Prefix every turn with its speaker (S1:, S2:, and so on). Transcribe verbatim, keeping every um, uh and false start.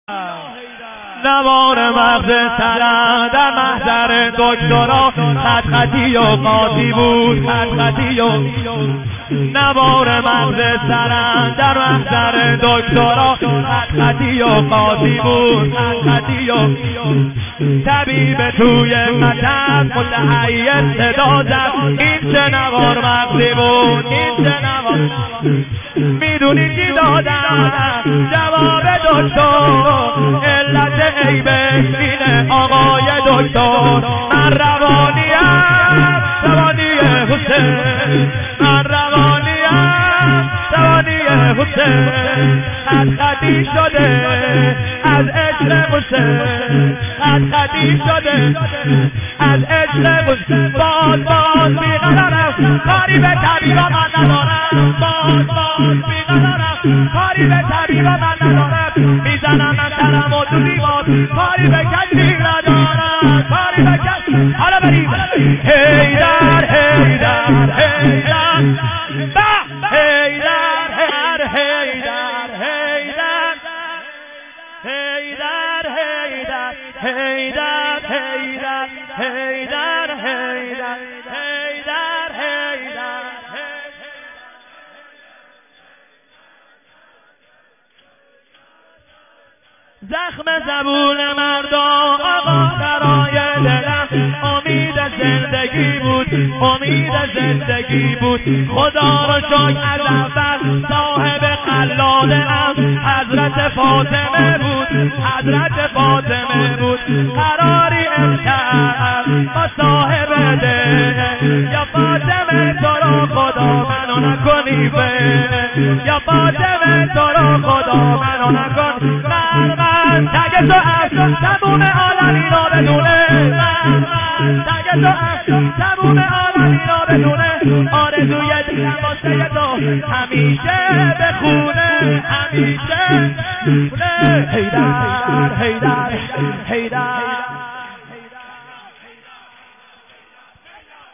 S1: نوار مغز سرم در محضر دکترا خط خطی و قاطی بود خط خطی و نوار مغز سرم در محضر دکترا خط خطی و قاطی بود خط خطی و طبیب توی مطب متحیر صدا زد این چه نوار مغزی بود این چه نوار میدونی چی دادم جواب دکتر علت عیبش اینه آقای دکتر من روانیم روانی حسین من روانیم روانی حسین خط خطی شده از عشق حسین خط خطی شده از عشق حسین باز باز بیقرارم کاری به طبیبا من ندارم باز باز بیقرارم کاری به طبیبا من ندارم میزنم من سرم و تو دیوار کاری به کسی ندارم کاری به کسی حالا بریم حیدر حیدر حیدر با حیدر حیدر حیدر حیدر حیدر حیدر حیدر حیدر حیدر حیدر حیدر حیدر زخم زبون مردا آقا برای دلم امید زندگی بود امید زندگی بود خدا رو شکر از اول صاحب قلالم حضرت فاطمه بود حضرت فاطمه بود قراری امشب با صاحب دل یا فاطمه تو رو خدا منو نکنی به یا فاطمه تو رو خدا منو نکن من من تگ تو از تموم عالمی را بدونه من من تگ تو از تموم عالمی را بدونه آرزوی دلم واسه تو همیشه بخونه همیشه بخونه حیدر حیدر حیدر